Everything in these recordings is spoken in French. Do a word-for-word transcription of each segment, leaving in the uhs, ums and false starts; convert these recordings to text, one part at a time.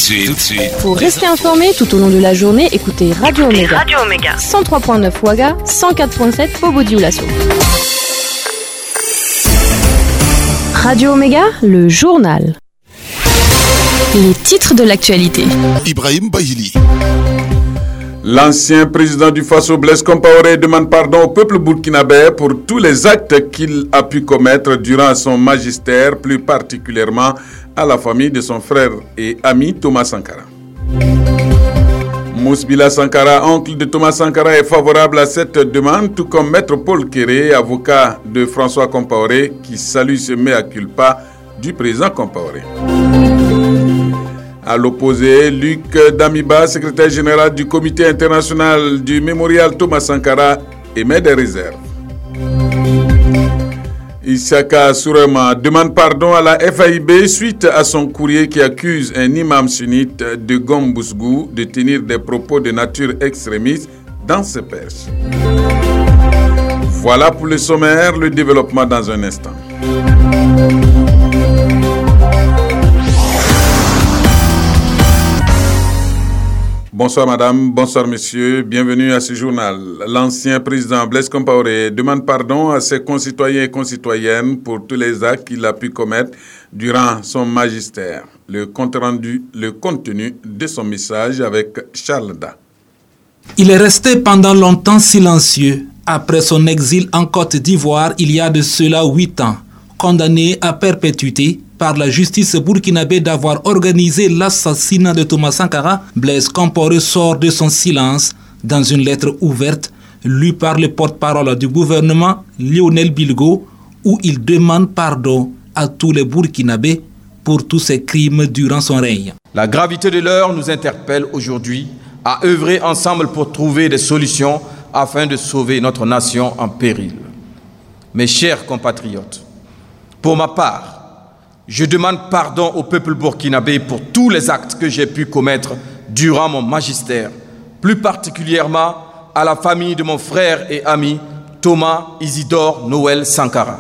suite, tout de suite. Pour rester informé tout au long de la journée, écoutez Radio Omega. Radio Omega. cent trois virgule neuf Ouaga, cent quatre virgule sept Bobo-Dioulasso. Radio Omega, le journal. Les titres de l'actualité. Ibrahim Bahili. L'ancien président du Faso, Blaise Compaoré, demande pardon au peuple burkinabé pour tous les actes qu'il a pu commettre durant son magistère, plus particulièrement à la famille de son frère et ami Thomas Sankara. Mousbila Sankara, oncle de Thomas Sankara, est favorable à cette demande, tout comme Maître Paul Kéré, avocat de François Compaoré, qui salue ce mea culpa du président Compaoré. À l'opposé, Luc Damiba, secrétaire général du comité international du mémorial Thomas Sankara, émet des réserves. Issaka Sourema demande pardon à la F A I B suite à son courrier qui accuse un imam sunnite de Gombousgou de tenir des propos de nature extrémiste dans ses perches. Voilà pour le sommaire, le développement dans un instant. Bonsoir madame, bonsoir monsieur, bienvenue à ce journal. L'ancien président Blaise Compaoré demande pardon à ses concitoyens et concitoyennes pour tous les actes qu'il a pu commettre durant son magistère. Le compte rendu, le contenu de son message avec Charles Da. Il est resté pendant longtemps silencieux après son exil en Côte d'Ivoire il y a de cela huit ans, condamné à perpétuité par la justice burkinabé d'avoir organisé l'assassinat de Thomas Sankara. Blaise Compaoré sort de son silence dans une lettre ouverte lue par le porte-parole du gouvernement, Lionel Bilgo, où il demande pardon à tous les Burkinabés pour tous ses crimes durant son règne. La gravité de l'heure nous interpelle aujourd'hui à œuvrer ensemble pour trouver des solutions afin de sauver notre nation en péril. Mes chers compatriotes, pour ma part, je demande pardon au peuple burkinabé pour tous les actes que j'ai pu commettre durant mon magistère, plus particulièrement à la famille de mon frère et ami Thomas Isidore Noël Sankara.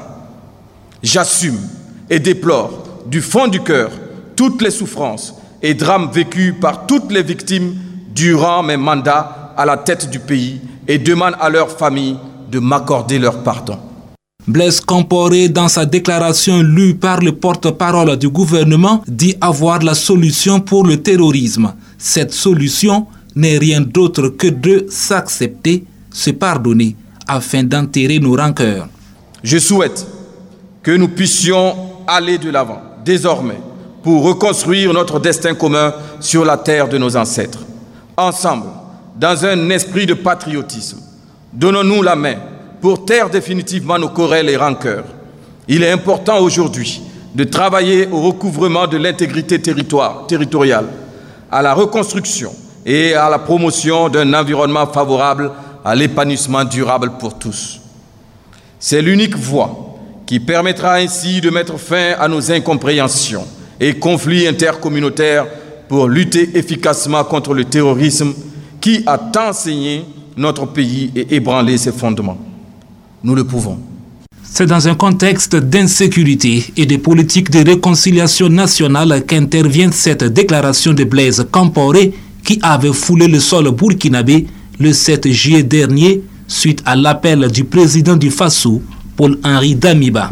J'assume et déplore du fond du cœur toutes les souffrances et drames vécus par toutes les victimes durant mes mandats à la tête du pays et demande à leurs familles de m'accorder leur pardon. Blaise Compaoré, dans sa déclaration lue par le porte-parole du gouvernement, dit avoir la solution pour le terrorisme. Cette solution n'est rien d'autre que de s'accepter, se pardonner, afin d'enterrer nos rancœurs. Je souhaite que nous puissions aller de l'avant, désormais, pour reconstruire notre destin commun sur la terre de nos ancêtres. Ensemble, dans un esprit de patriotisme, donnons-nous la main pour taire définitivement nos querelles et rancœurs. Il est important aujourd'hui de travailler au recouvrement de l'intégrité territoire, territoriale, à la reconstruction et à la promotion d'un environnement favorable à l'épanouissement durable pour tous. C'est l'unique voie qui permettra ainsi de mettre fin à nos incompréhensions et conflits intercommunautaires pour lutter efficacement contre le terrorisme qui a tant saigné notre pays et ébranlé ses fondements. Nous le pouvons. C'est dans un contexte d'insécurité et de politique de réconciliation nationale qu'intervient cette déclaration de Blaise Compaoré qui avait foulé le sol burkinabé le sept juillet dernier suite à l'appel du président du Faso, Paul-Henri Damiba.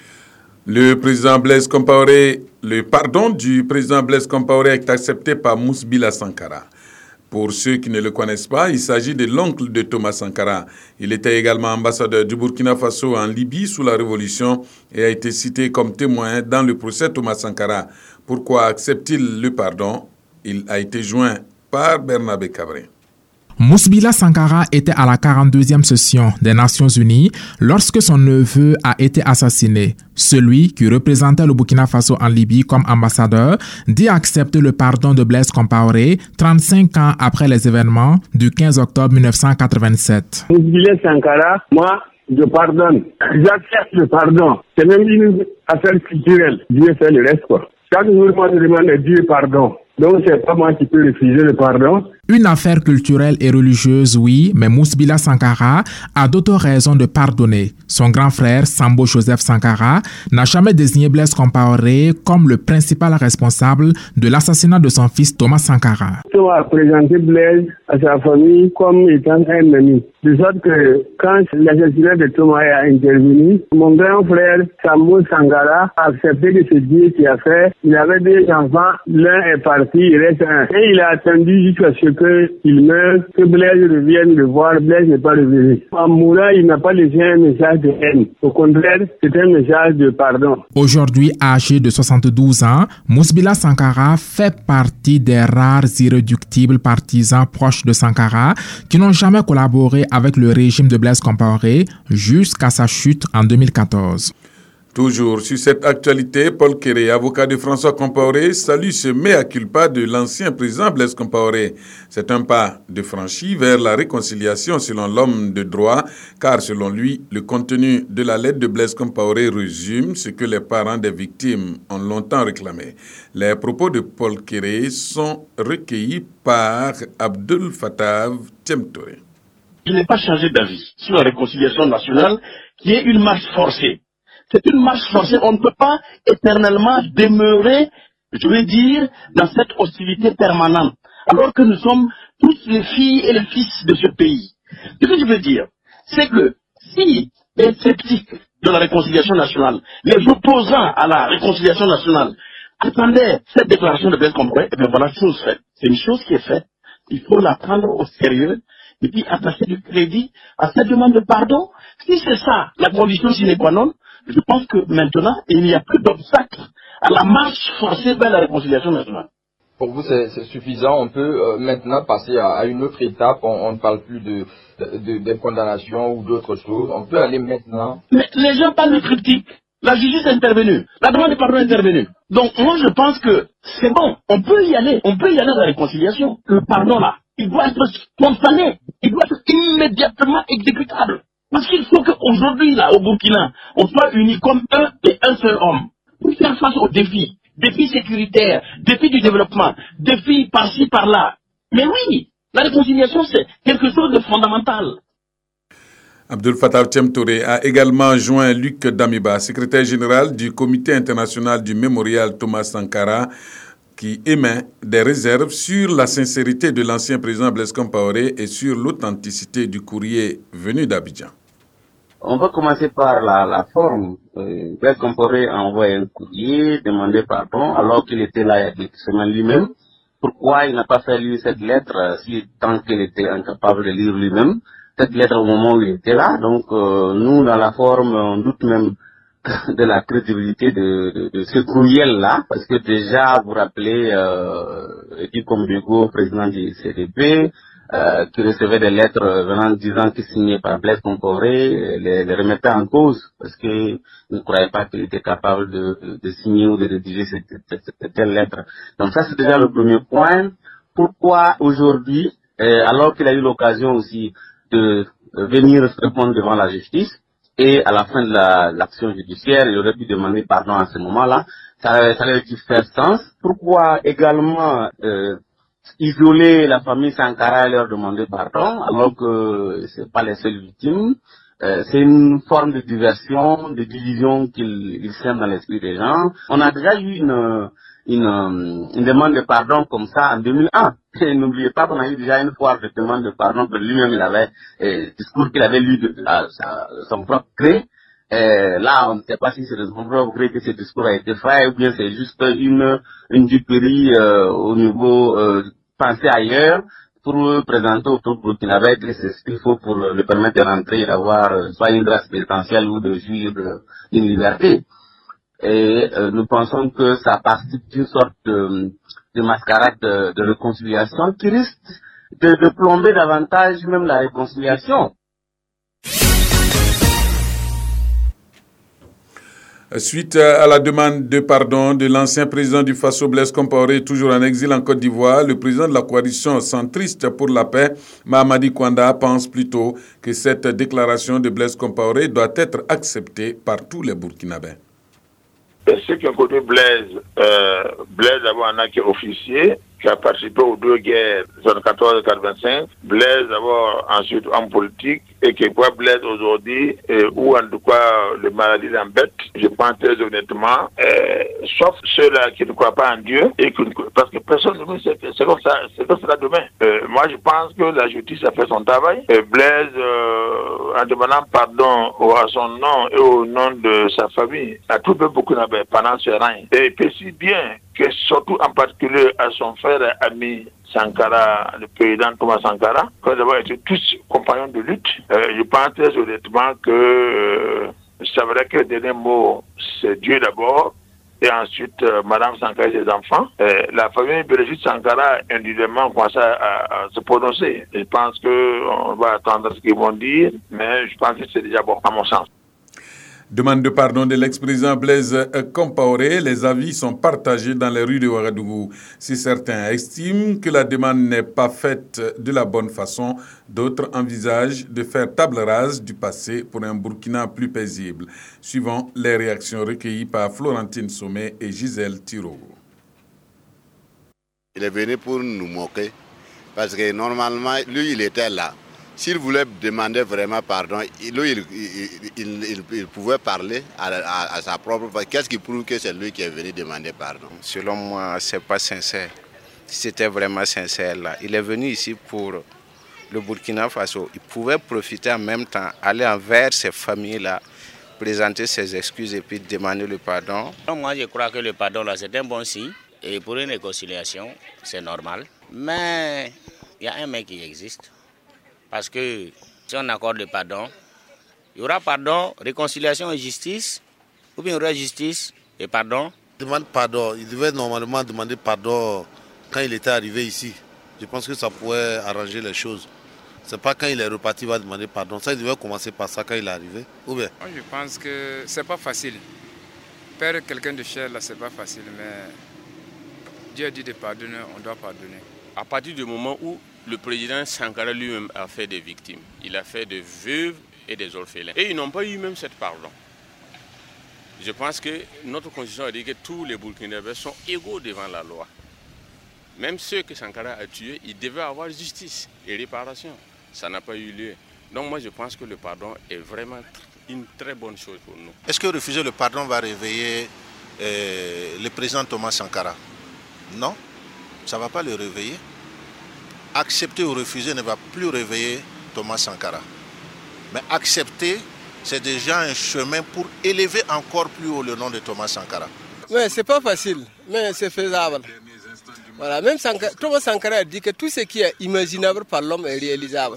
Le président Blaise Compaoré, le pardon du président Blaise Compaoré est accepté par Mousbila Sankara. Pour ceux qui ne le connaissent pas, il s'agit de l'oncle de Thomas Sankara. Il était également ambassadeur du Burkina Faso en Libye sous la Révolution et a été cité comme témoin dans le procès Thomas Sankara. Pourquoi accepte-t-il le pardon? Il a été joint par Bernabé Cabré. Mousbila Sankara était à la quarante-deuxième session des Nations Unies lorsque son neveu a été assassiné. Celui qui représentait le Burkina Faso en Libye comme ambassadeur dit accepter le pardon de Blaise Compaoré trente-cinq ans après les événements du quinze octobre mille neuf cent quatre-vingt-sept. Mousbila Sankara, moi, je pardonne. J'accepte le pardon. C'est même une affaire culturelle. Dieu fait le reste, quoi. Chaque jour, moi, je demande à Dieu pardon. Donc, c'est pas moi qui peux refuser le pardon. Une affaire culturelle et religieuse, oui, mais Mousbila Sankara a d'autres raisons de pardonner. Son grand frère, Sambo Joseph Sankara, n'a jamais désigné Blaise Compaoré comme le principal responsable de l'assassinat de son fils Thomas Sankara. On a présenté Blaise à sa famille comme étant un ami. De sorte que quand l'assassinat de Thomas a intervenu, mon grand frère Sambo Sankara a accepté de se dire qu'il a fait. Il avait deux enfants, l'un est parti, il reste un. Et il a attendu jusqu'à ce qu'il meure, que Blaise revienne le voir. Blaise n'est pas revenu. En mourant, il n'a pas laissé un message de haine. Au contraire, c'est un message de pardon. Aujourd'hui, âgé de soixante-douze ans, Mousbila Sankara fait partie des rares irréductibles partisans proches de Sankara qui n'ont jamais collaboré avec le régime de Blaise Compaoré jusqu'à sa chute en deux mille quatorze. Toujours sur cette actualité, Paul Kéré, avocat de François Compaoré, salue ce mea culpa de l'ancien président Blaise Compaoré. C'est un pas de franchi vers la réconciliation selon l'homme de droit, car selon lui, le contenu de la lettre de Blaise Compaoré résume ce que les parents des victimes ont longtemps réclamé. Les propos de Paul Kéré sont recueillis par Abdul Fattah Thiemtouré. Je n'ai pas changé d'avis sur la réconciliation nationale, qui est une marche forcée. C'est une marche forcée. On ne peut pas éternellement demeurer, je veux dire, dans cette hostilité permanente, alors que nous sommes tous les filles et les fils de ce pays. Ce que je veux dire, c'est que si les sceptiques de la réconciliation nationale, les opposants à la réconciliation nationale, attendaient cette déclaration de Blaise Compaoré, et bien voilà, chose faite. C'est une chose qui est faite. Il faut la prendre au sérieux et puis attacher du crédit à cette demande de pardon. Si c'est ça, la condition sine qua non, je pense que maintenant, il n'y a plus d'obstacle à la marche forcée vers la réconciliation nationale. Pour vous, c'est, c'est suffisant. On peut euh, maintenant passer à, à une autre étape. On, on ne parle plus de, de, de condamnation ou d'autres choses. On peut aller maintenant. Mais les gens parlent de critique. La justice est intervenue. La demande de pardon est intervenue. Donc, moi, je pense que c'est bon. On peut y aller. On peut y aller dans la réconciliation. Le pardon, là, il doit être spontané. Il doit être immédiatement exécutable. Parce qu'il faut qu'aujourd'hui, là, au Burkina, on soit unis comme un et un seul homme pour faire face aux défis. Défis sécuritaires, défis du développement, défis par-ci, par-là. Mais oui, la réconciliation, c'est quelque chose de fondamental. Abdul Fattah Thiemtouré a également joint Luc Damiba, secrétaire général du Comité international du mémorial Thomas Sankara, qui émet des réserves sur la sincérité de l'ancien président Blaise Compaoré et sur l'authenticité du courrier venu d'Abidjan. On va commencer par la, la forme. Euh, Blaise Compaoré a envoyé un courrier, demandé pardon, alors qu'il était là il y a quelques semaines lui-même. Pourquoi il n'a pas fait lire cette lettre, si tant qu'il était incapable de lire lui-même cette lettre au moment où il était là? Donc euh, nous, dans la forme, on doute même de la crédibilité de, de, de ce courriel-là, parce que déjà, vous rappelez, euh, Edi Kombego, président du C D P, euh, qui recevait des lettres venant disant qu'il signait par Blaise Compaoré, les, les remettait en cause, parce qu'il ne croyait pas qu'il était capable de, de, de signer ou de rédiger cette, cette, cette telle lettre. Donc ça, c'est déjà le premier point. Pourquoi aujourd'hui, euh, alors qu'il a eu l'occasion aussi de euh, venir répondre devant la justice, et à la fin de la, l'action judiciaire, il aurait pu demander pardon à ce moment-là, ça, ça aurait dû faire sens. Pourquoi également euh, isoler la famille Sankara et leur demander pardon, alors que c'est pas les seules victimes? Euh, c'est une forme de diversion, de division qu'il il sème dans l'esprit des gens. On a déjà eu une, une, une demande de pardon comme ça en deux mille un. Et n'oubliez pas qu'on a eu déjà une fois de demande de pardon que lui-même il avait, euh, discours qu'il avait lu de, à, à son propre gré. Euh, là, on ne sait pas si c'est de son propre gré que ce discours a été fait ou bien c'est juste une, une duperie euh, au niveau euh, pensé ailleurs, pour présenter au peuple burkinabé que c'est ce qu'il faut pour le permettre de rentrer et d'avoir euh, soit une grâce pénitentiaire ou de jouir d'une liberté. Et euh, nous pensons que ça participe d'une sorte de, de mascarade de, de réconciliation qui risque de, de plomber davantage même la réconciliation. Suite à la demande de pardon de l'ancien président du Faso, Blaise Compaoré, toujours en exil en Côte d'Ivoire, le président de la coalition centriste pour la paix, Mamadi Kwanda, pense plutôt que cette déclaration de Blaise Compaoré doit être acceptée par tous les Burkinabés. Ceux qui ont connu Blaise, euh, Blaise d'abord en a qui est officier, qui a participé aux deux guerres, soixante-quatorze et quatre-vingt-cinq. Blaise d'abord, ensuite en politique, et qui voit Blaise aujourd'hui, euh, où en tout cas le maladie l'embête, je pense très honnêtement, euh, sauf ceux-là qui ne croient pas en Dieu, et que, parce que personne ne sait que c'est comme ça, c'est comme ça demain. Euh, moi je pense que la justice a fait son travail. Et Blaise, euh, en demandant pardon à son nom et au nom de sa famille, a tout fait beaucoup pendant ce règne. Et précise bien que surtout en particulier à son frère ami Sankara, le président Thomas Sankara, quand d'abord été tous compagnons de lutte, euh, je pense très honnêtement que euh, c'est vrai que le dernier mot, c'est Dieu d'abord, et ensuite euh, Madame Sankara et ses enfants. Euh, la famille Brigitte Sankara a individuellement commencé à, à, à se prononcer. Je pense qu'on va attendre ce qu'ils vont dire, mais je pense que c'est déjà bon, à mon sens. Demande de pardon de l'ex-président Blaise Compaoré. Les avis sont partagés dans les rues de Ouagadougou. Si certains estiment que la demande n'est pas faite de la bonne façon, d'autres envisagent de faire table rase du passé pour un Burkina plus paisible. Suivant les réactions recueillies par Florentine Sommet et Gisèle Thiraud. Il est venu pour nous moquer parce que normalement, lui, il était là. S'il voulait demander vraiment pardon, lui, il, il, il, il, il pouvait parler à, à, à sa propre voix. Qu'est-ce qui prouve que c'est lui qui est venu demander pardon? Selon moi, ce n'est pas sincère. Si c'était vraiment sincère, là, il est venu ici pour le Burkina Faso. Il pouvait profiter en même temps, aller envers ces familles-là, présenter ses excuses et puis demander le pardon. Moi, je crois que le pardon, là, c'est un bon signe. Et pour une réconciliation, c'est normal. Mais il y a un mec qui existe. Parce que si on accorde le pardon, il y aura pardon, réconciliation et justice, ou bien il y aura justice et pardon. Il demande pardon. Il devait normalement demander pardon quand il était arrivé ici. Je pense que ça pourrait arranger les choses. C'est pas quand il est reparti qu'il va demander pardon. Ça, il devait commencer par ça quand il est arrivé. Ou bien? Moi, je pense que c'est pas facile. Perdre quelqu'un de cher, là, c'est pas facile, mais Dieu a dit de pardonner, on doit pardonner. À partir du moment où le président Sankara lui-même a fait des victimes, il a fait des veuves et des orphelins. Et ils n'ont pas eu même cette pardon. Je pense que notre constitution a dit que tous les Burkinabés sont égaux devant la loi. Même ceux que Sankara a tués, ils devaient avoir justice et réparation. Ça n'a pas eu lieu. Donc moi je pense que le pardon est vraiment une très bonne chose pour nous. Est-ce que refuser le pardon va réveiller euh, le président Thomas Sankara? Non, ça ne va pas le réveiller. Accepter ou refuser ne va plus réveiller Thomas Sankara. Mais accepter, c'est déjà un chemin pour élever encore plus haut le nom de Thomas Sankara. Mais c'est pas facile, mais c'est faisable. Voilà, même Sankara, Thomas Sankara a dit que tout ce qui est imaginable par l'homme est réalisable.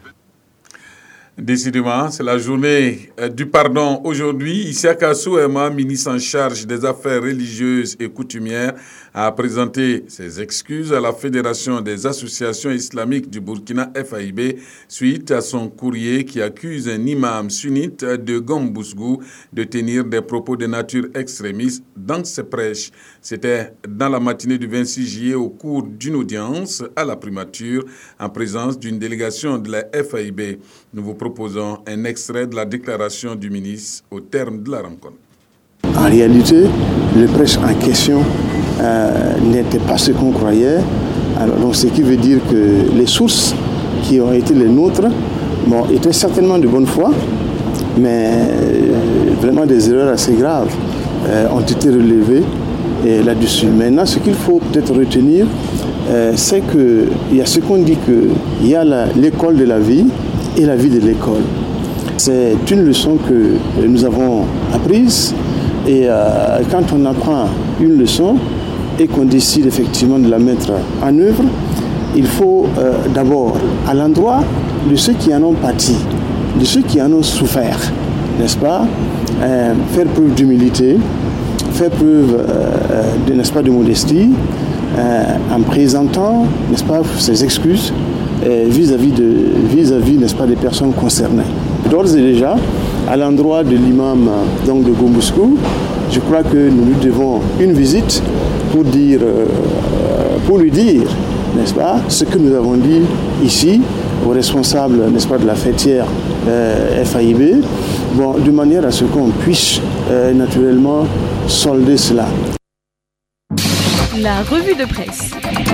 Décidément, c'est la journée du pardon aujourd'hui. Isiaka Souema, ministre en charge des affaires religieuses et coutumières, a présenté ses excuses à la Fédération des associations islamiques du Burkina F A I B suite à son courrier qui accuse un imam sunnite de Gombousgou de tenir des propos de nature extrémiste dans ses prêches. C'était dans la matinée du vingt-six juillet au cours d'une audience à la primature en présence d'une délégation de la F A I B. Nous vous proposons un extrait de la déclaration du ministre au terme de la rencontre. En réalité, le prêche en question euh, n'était pas ce qu'on croyait. Alors, donc, ce qui veut dire que les sources qui ont été les nôtres bon, étaient certainement de bonne foi, mais euh, vraiment des erreurs assez graves euh, ont été relevées euh, là-dessus. Maintenant, ce qu'il faut peut-être retenir, euh, c'est qu'il y a ce qu'on dit qu'il y a la, l'école de la vie et la vie de l'école. C'est une leçon que nous avons apprise. Et euh, quand on apprend une leçon et qu'on décide effectivement de la mettre en œuvre, il faut euh, d'abord, à l'endroit de ceux qui en ont pâti, de ceux qui en ont souffert, n'est-ce pas, euh, faire preuve d'humilité, faire preuve euh, de, n'est-ce pas, de modestie, euh, en présentant, n'est-ce pas, ses excuses euh, vis-à-vis de, vis-à-vis, n'est-ce pas, des personnes concernées. D'ores et déjà, à l'endroit de l'imam donc de Gombousgou, je crois que nous lui devons une visite pour dire, euh, pour lui dire, n'est-ce pas, ce que nous avons dit ici aux responsables, n'est-ce pas, de la fêtière euh, F A I B, bon, de manière à ce qu'on puisse euh, naturellement solder cela. La revue de presse.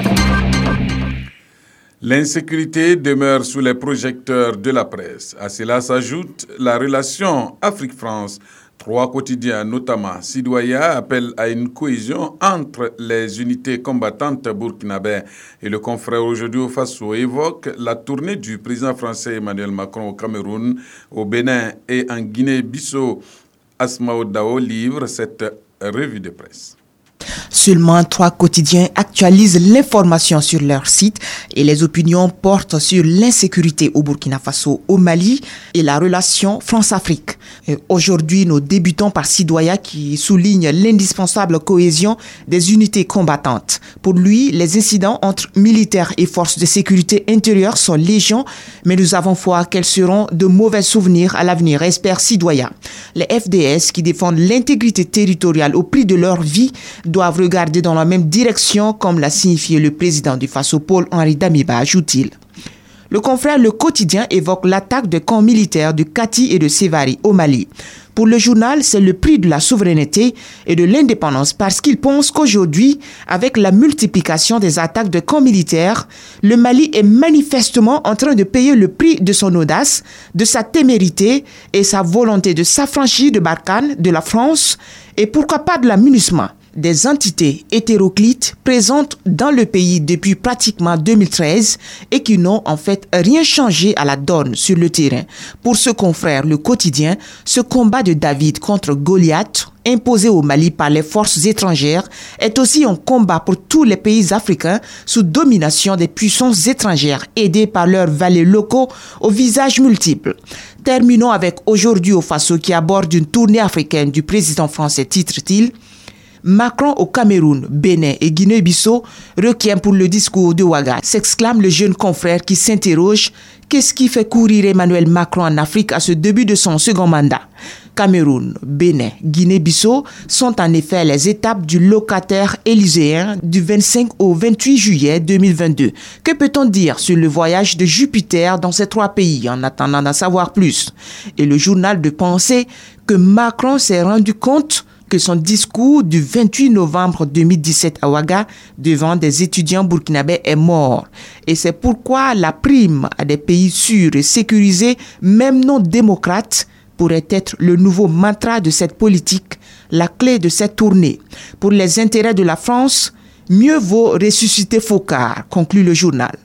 L'insécurité demeure sous les projecteurs de la presse. À cela s'ajoute la relation Afrique-France. Trois quotidiens, notamment Sidoya, appellent à une cohésion entre les unités combattantes burkinabè. Et le confrère aujourd'hui au Faso évoque la tournée du président français Emmanuel Macron au Cameroun, au Bénin et en Guinée-Bissau. Asmao Dao livre cette revue de presse. Seulement trois quotidiens actualisent l'information sur leur site et les opinions portent sur l'insécurité au Burkina Faso, au Mali et la relation France-Afrique. Et aujourd'hui, nous débutons par Sidoya qui souligne l'indispensable cohésion des unités combattantes. Pour lui, les incidents entre militaires et forces de sécurité intérieure sont légion, mais nous avons foi qu'elles seront de mauvais souvenirs à l'avenir, espère Sidoya. Les F D S qui défendent l'intégrité territoriale au prix de leur vie doivent regarder dans la même direction, comme l'a signifié le président du Faso, Paul-Henri Damiba, ajoute-t-il. Le confrère Le Quotidien évoque l'attaque de camps militaires de Kati et de Sévari au Mali. Pour le journal, c'est le prix de la souveraineté et de l'indépendance parce qu'il pense qu'aujourd'hui, avec la multiplication des attaques de camps militaires, le Mali est manifestement en train de payer le prix de son audace, de sa témérité et sa volonté de s'affranchir de Barkhane, de la France et pourquoi pas de la MINUSMA. Des entités hétéroclites présentes dans le pays depuis pratiquement deux mille treize et qui n'ont en fait rien changé à la donne sur le terrain. Pour ce confrère Le Quotidien, ce combat de David contre Goliath, imposé au Mali par les forces étrangères, est aussi un combat pour tous les pays africains sous domination des puissances étrangères, aidés par leurs valets locaux aux visages multiples. Terminons avec Aujourd'hui au Faso qui aborde une tournée africaine du président français, titre-t-il. Macron au Cameroun, Bénin et Guinée-Bissau, requiem pour le discours de Ouaga, s'exclame le jeune confrère qui s'interroge « Qu'est-ce qui fait courir Emmanuel Macron en Afrique à ce début de son second mandat ?» Cameroun, Bénin, Guinée-Bissau sont en effet les étapes du locataire élyséen du vingt-cinq au vingt-huit juillet deux mille vingt-deux. Que peut-on dire sur le voyage de Jupiter dans ces trois pays en attendant d'en savoir plus? Et le journal de pensée que Macron s'est rendu compte que son discours du vingt-huit novembre deux mille dix-sept à Ouaga devant des étudiants burkinabés est mort. Et c'est pourquoi la prime à des pays sûrs et sécurisés, même non démocrates, pourrait être le nouveau mantra de cette politique, la clé de cette tournée. Pour les intérêts de la France, mieux vaut ressusciter Focard, conclut le journal.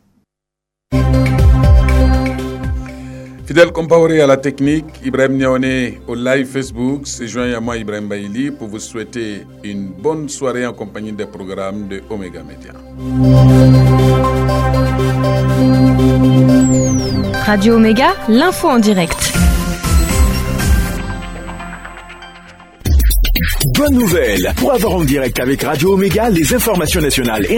Fidèle Compaoré à la technique, Ibrahim Niaoné au live Facebook, c'est joint à moi Ibrahim Baïli pour vous souhaiter une bonne soirée en compagnie des programmes de Omega Media. Radio Omega, l'info en direct. Bonne nouvelle! Pour avoir en direct avec Radio Omega les informations nationales et